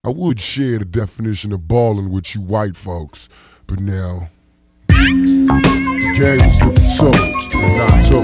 I would share the definition of ballin' with you white folks, but now the game is to be sold and not told.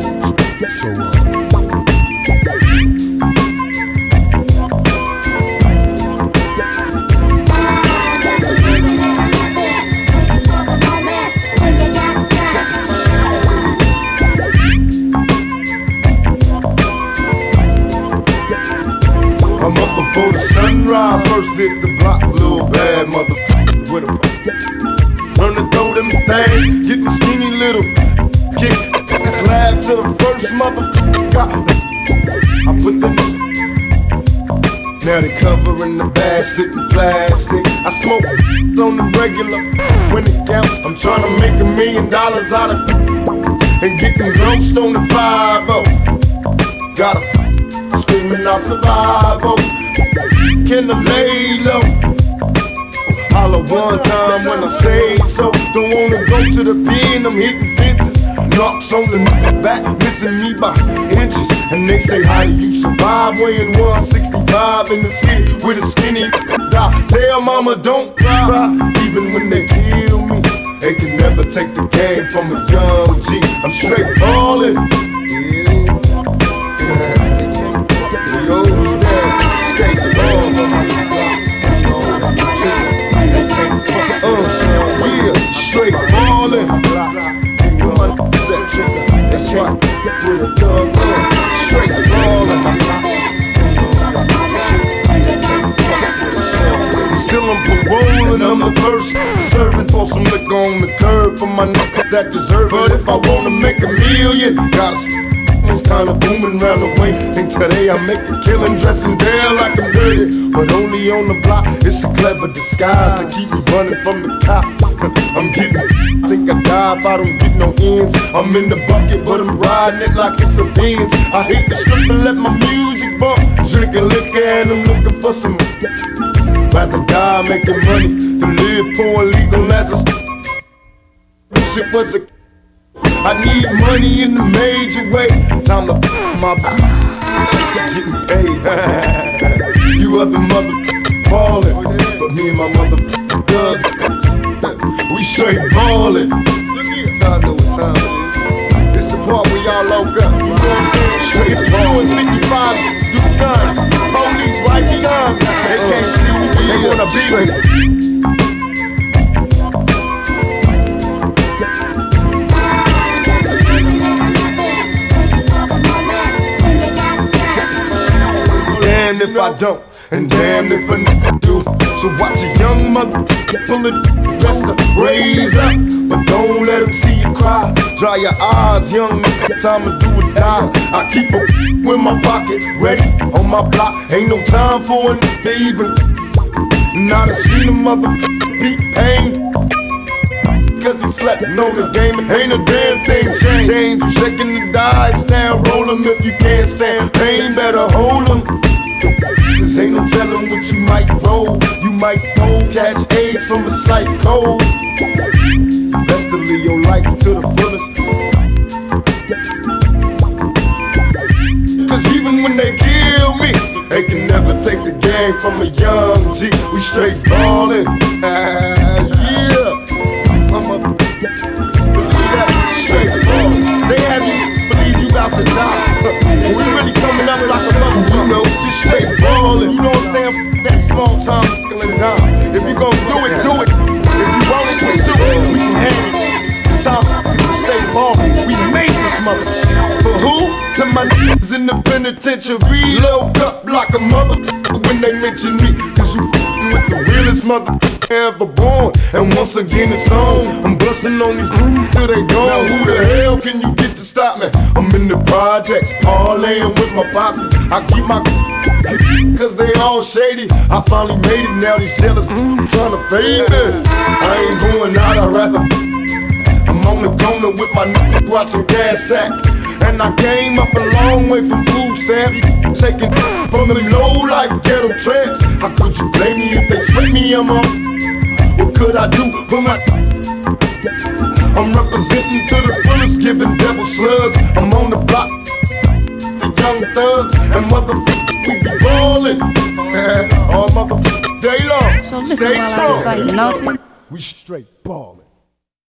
I'm up before the sunrise, first hit the block, little bad motherfucker with a learn to throw them things, get the skinny little kick, slab to the first motherfucker. I put the now they covering the basket in plastic. I smoke on the regular when it counts. I'm trying to make $1 million out of and get them ghosts on the 5-0. Gotta screaming out survival. Can I lay low? Holla one time when I say so. Don't wanna go to the pen, I'm hitting fences. Knocks on the back, missing me by inches. And they say, how do you survive? Weighing 165 in the city with a skinny die. Tell mama don't cry, even when they kill me. They can never take the game from a young G. I'm straight ballin'. Straight ballin'. That's right. With a thug, straight ballin'. Still I'm parolin', I'm the first. Serving for some liquor on the curb for my niggas that deserve it. But if I wanna make $1 million, gotta it's kinda booming round the way. And today I make a killing, dressing down like I'm dirty. But only on the block, it's a clever disguise to keep me running from the cops. I'm getting, I think I die if I don't get no ends. I'm in the bucket, but I'm riding it like it's a Benz. I hate the strip and let my music bump. Drinking liquor and I'm looking for some. Rather die making money than live for illegal as a this shit was a I need money in the major way. Time to my getting paid. You other mother ballin', but me and my mother thug. We straight ballin'. I know what time it is. It's the part where y'all loke up. You know what I'm saying? Straight ballin'. 55 do none. Police right behind. They can't see me. They wanna be me. Damn if I don't, and damn if a nigga do. So watch a young mother pull it, dress the raise up, but don't let them see you cry. Dry your eyes, young nigga, time to do or die. I keep a with my pocket ready on my block. Ain't no time for a nigga even. Now I seen a mother beat pain. Cause he slept on the game and ain't a damn thing changed. You shaking the dice, stand, roll 'em if you can't stand pain, better hold 'em. Cause ain't no telling what you might roll. You might fold, catch AIDS from a slight cold. Best to live your life to the fullest. Cause even when they kill me, they can never take the game from a young G. We straight ballin'. Yeah. I'm a believe that straight ballin'. They have you believe you about to die. We really coming up like a motherfucker, you know, just straight ballin'. You know what I'm saying? That small time fucking down. If you gon' do it, do it. If you want it, pursue it. We can handle it. It's time to stay ballin'. We made this motherfucker. For who? To my niggas in the penitentiary. Load up like a motherfucker when they mention me. Cause you f***ing with the realest motherfucker ever born. And once again it's on. I'm bustin' on these till they gone. Now who the hell can you get to stop me? I'm in the projects, parlaying with my posse. I keep my cause they all shady. I finally made it, now these jealous tryna fade me. I ain't going out, I'd rather I'm on the corner with my niggas watching gas stack. And I came up a long way from food stamps, taking from the low life ghetto tramps. How could you blame me if they sweat me? I'm on. What could I do for my? I'm representing to the fullest, giving devil slugs. I'm on the block, the young thugs, and motherfuckers we be ballin'. All motherfuckers. day long. So listen Stay while I strong. recite naughty. We straight ballin'.